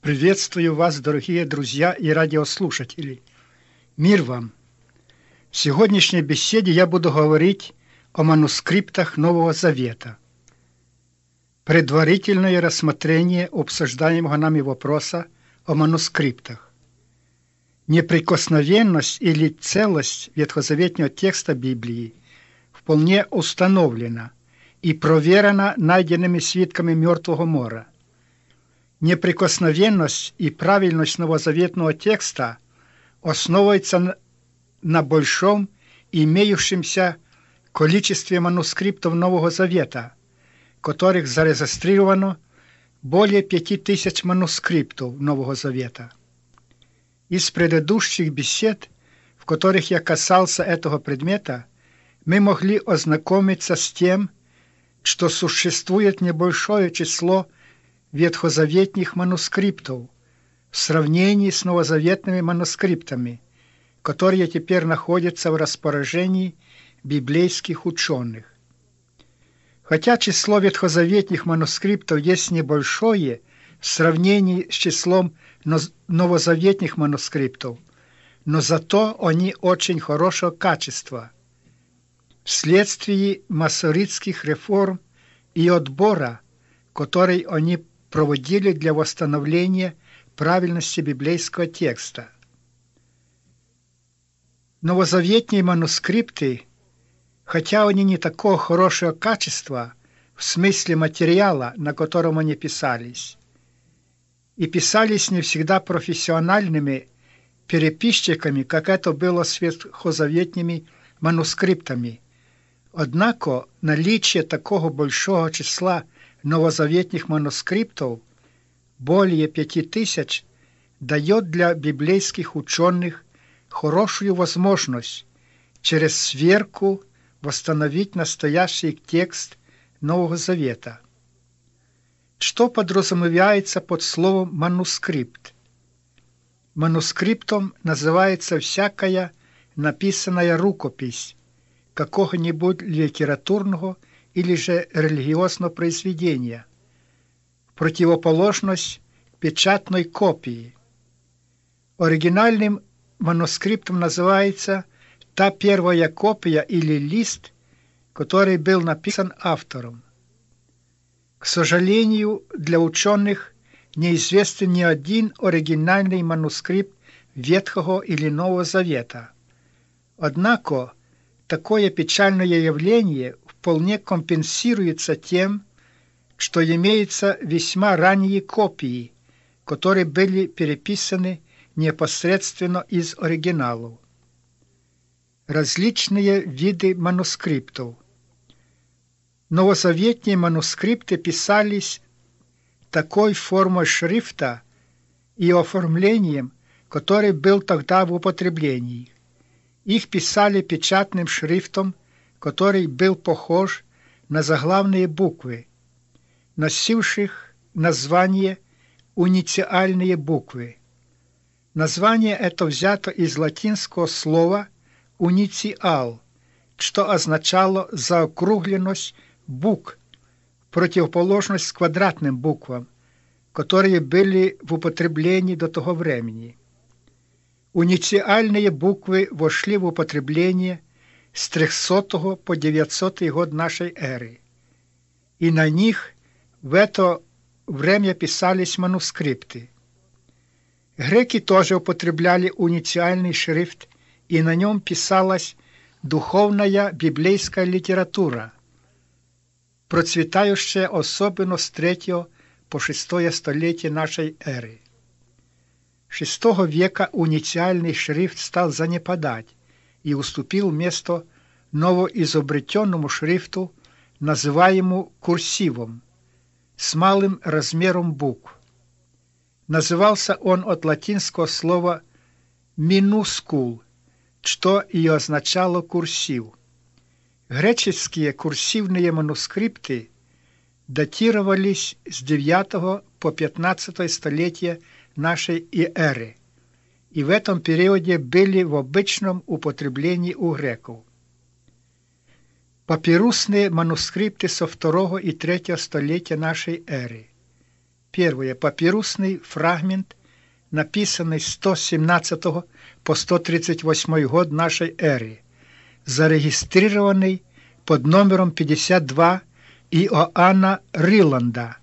Приветствую вас, дорогие друзья и радиослушатели. Мир вам! В сегодняшней беседе я буду говорить о манускриптах Нового Завета. Предварительное рассмотрение обсуждаемого нами вопроса о манускриптах. Неприкосновенность или целость ветхозаветного текста Библии вполне установлена и проверена найденными свитками Мертвого моря. Неприкосновенность и правильность новозаветного текста основывается на большом имеющемся количестве манускриптов Нового Завета, которых зарегистрировано более 5000 манускриптов Нового Завета. Из предыдущих бесед, в которых я касался этого предмета, мы могли ознакомиться с тем, что существует небольшое число ветхозаветных манускриптов в сравнении с новозаветными манускриптами, которые теперь находятся в распоряжении библейских ученых. Хотя число ветхозаветных манускриптов есть небольшое в сравнении с числом новозаветных манускриптов, но зато они очень хорошего качества. Вследствие масоритских реформ и отбора, который они проводили для восстановления правильности библейского текста. Новозаветные манускрипты, хотя они не такого хорошего качества в смысле материала, на котором они писались, и писались не всегда профессиональными переписчиками, как это было с ветхозаветными манускриптами. Однако наличие такого большого числа новозаветных манускриптов, более 5000, дает для библейских ученых хорошую возможность через сверку восстановить настоящий текст Нового Завета. Что подразумевается под словом «манускрипт»? Манускриптом называется всякая написанная рукопись какого-нибудь литературного или же религиозного произведения, противоположность печатной копии. Оригинальным манускриптом называется та первая копия или лист, который был написан автором. К сожалению, для ученых неизвестен ни один оригинальный манускрипт Ветхого или Нового Завета. Однако, такое печальное явление вполне компенсируется тем, что имеются весьма ранние копии, которые были переписаны непосредственно из оригиналов. Различные виды манускриптов. Новозаветные манускрипты писались такой формой шрифта и оформлением, который был тогда в употреблении. Их писали печатным шрифтом, который был похож на заглавные буквы, носивших название унициальные буквы. Название это взято из латинского слова «унициал», что означало заокругленность букв, противоположность квадратным буквам, которые были в употреблении до того времени. Унициальные буквы вошли в употребление с 300 по 900 год нашей эры, и на них в это время писались манускрипты. Греки тоже употребляли унициальный шрифт, и на нем писалась духовная библейская литература, процветающая особенно с 3 по 6 столетие нашей эры. С VI века унициальный шрифт стал занепадать и уступил место новоизобретенному шрифту, называемому курсивом, с малым размером букв. Назывался он от латинского слова «минускул», что и означало «курсив». Греческие курсивные манускрипты датировались с 9 по 15 столетия нашей эры, и в этом периоде были в обычном употреблении у греков. Папирусные манускрипты со 2 и 3 столетия нашей эры. Первое. Папирусный фрагмент, написанный с 117 по 138 год нашей эры, зарегистрированный под номером 52 Иоанна Риланда.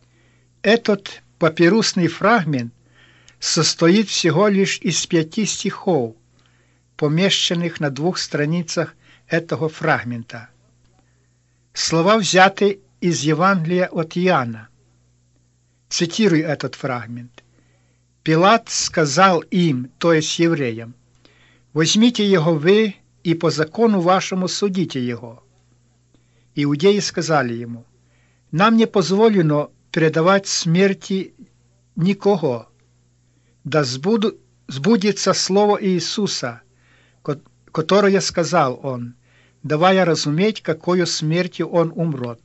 Этот папирусный фрагмент состоит всего лишь из 5 стихов, помещенных на 2 страницах этого фрагмента. Слова взяты из Евангелия от Иоанна. Цитирую этот фрагмент. «Пилат сказал им, то есть евреям, возьмите его вы и по закону вашему судите его». Иудеи сказали ему, нам не позволено передавать смерти никого. Да сбудется слово Иисуса, которое сказал он, давая разуметь, какою смертью он умрет.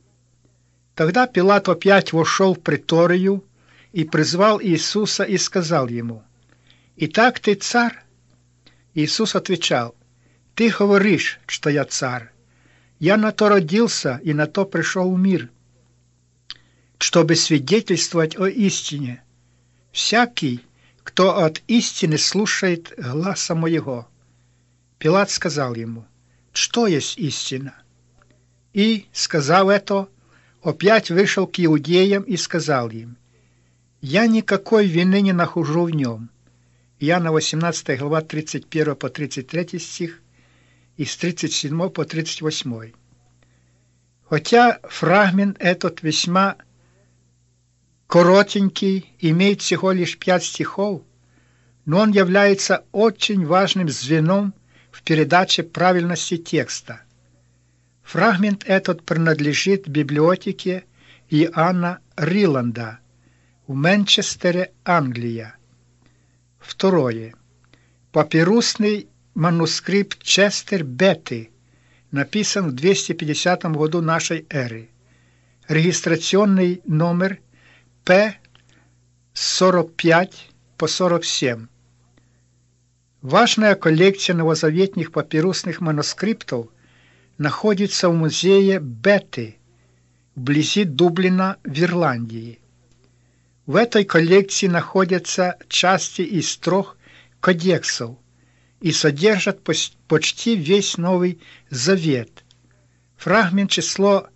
Тогда Пилат опять вошел в преторию и призвал Иисуса и сказал ему, «Итак ты царь?» Иисус отвечал, «Ты говоришь, что я царь. Я на то родился и на то пришел в мир, чтобы свидетельствовать о истине. Всякий, кто от истины слушает гласа моего». Пилат сказал ему, «Что есть истина?» И, сказав это, опять вышел к иудеям и сказал им, «Я никакой вины не нахожу в нем». Иоанна 18 глава 31 по 33 стих и с 37 по 38. Хотя фрагмент этот весьма коротенький, имеет всего лишь 5 стихов, но он является очень важным звеном в передаче правильности текста. Фрагмент этот принадлежит библиотеке Иоанна Риланда в Манчестере, Англия. Второе. Папирусный манускрипт Честер Бетти, написан в 250 году нашей эры. Регистрационный номер П-45 по 47. Важная коллекция новозаветных папирусных манускриптов находится в музее Бетти вблизи Дублина в Ирландии. В этой коллекции находятся части из 3 кодексов и содержат почти весь Новый Завет. Фрагмент число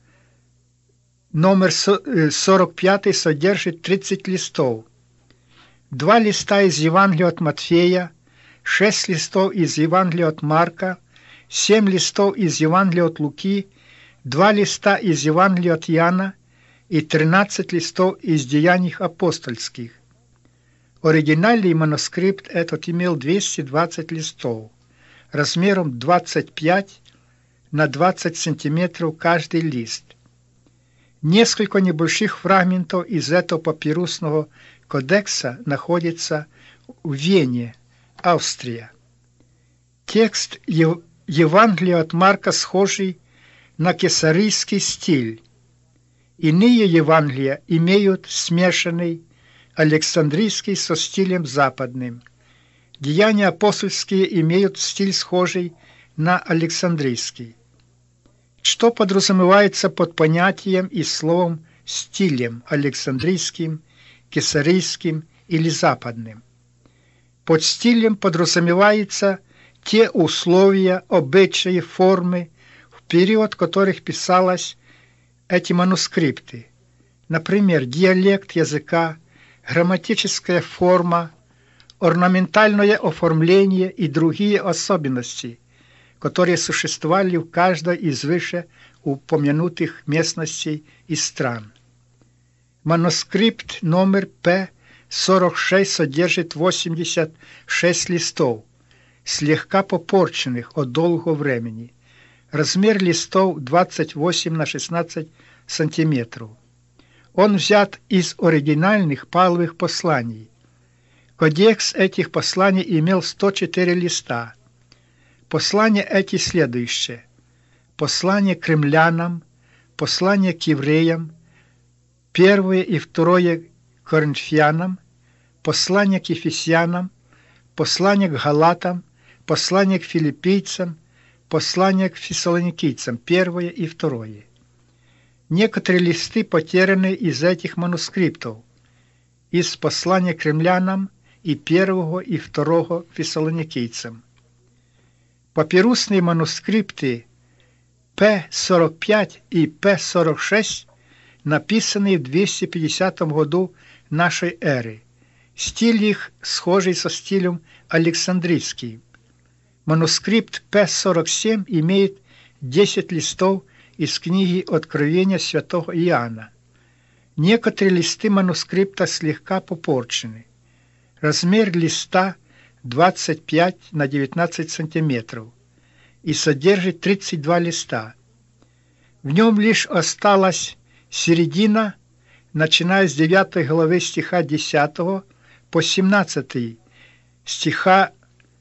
номер 45 содержит 30 листов. 2 листа из Евангелия от Матфея, 6 листов из Евангелия от Марка, 7 листов из Евангелия от Луки, 2 листа из Евангелия от Иоанна и 13 листов из Деяний апостольских. Оригинальный манускрипт этот имел 220 листов, размером 25 на 20 сантиметров каждый лист. Несколько небольших фрагментов из этого папирусного кодекса находится в Вене, Австрия. Текст Евангелия от Марка схожий на кесарийский стиль. Иные Евангелия имеют смешанный Александрийский со стилем западным. Деяния апостольские имеют стиль схожий на Александрийский. Что подразумевается под понятием и словом стилем Александрийским, кесарийским или западным? Под стилем подразумевается те условия, обычаи, формы, в период которых писалось эти манускрипты. Например, диалект языка, грамматическая форма, орнаментальное оформление и другие особенности, которые существовали в каждой из выше упомянутых местностей и стран. Манускрипт номер П-46 содержит 86 листов, слегка попорченных от долгого времени. Размер листов 28 на 16 сантиметров. Он взят из оригинальных Павловых посланий. Кодекс этих посланий имел 104 листа. Послания эти следующие: послание к римлянам, послание к евреям, 1 и 2 Коринфянам, послание к ефесянам, послание к галатам, послание к филиппийцам, послание к фессалоникийцам, 1 и 2. Некоторые листы потеряны из этих манускриптов, из послания к римлянам и первого и второго фессалоникийцам. Папирусные манускрипты П-45 и П-46 написаны в 250 году нашей эры. Стиль их схожий со стилем Александрийским. Манускрипт П-47 имеет 10 листов из книги Откровения святого Иоанна. Некоторые листы манускрипта слегка попорчены. Размер листа 25 на 19 сантиметров и содержит 32 листа. В нем лишь осталась середина, начиная с 9 главы стиха 10 по 17 стиха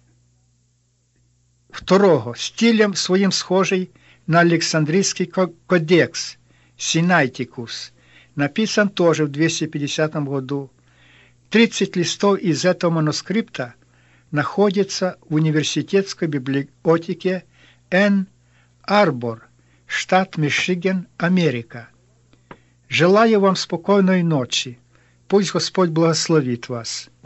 2, стилем своим схожий на Александрийский кодекс Синайтикус, написан тоже в 250 году. 30 листов из этого манускрипта находится в университетской библиотеке Энн-Арбор, штат Мичиган, Америка. Желаю вам спокойной ночи. Пусть Господь благословит вас.